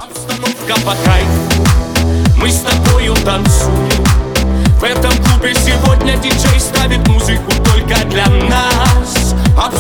Обстановка по кайфу, мы с тобою танцуем. В этом клубе сегодня диджей ставит музыку только для нас.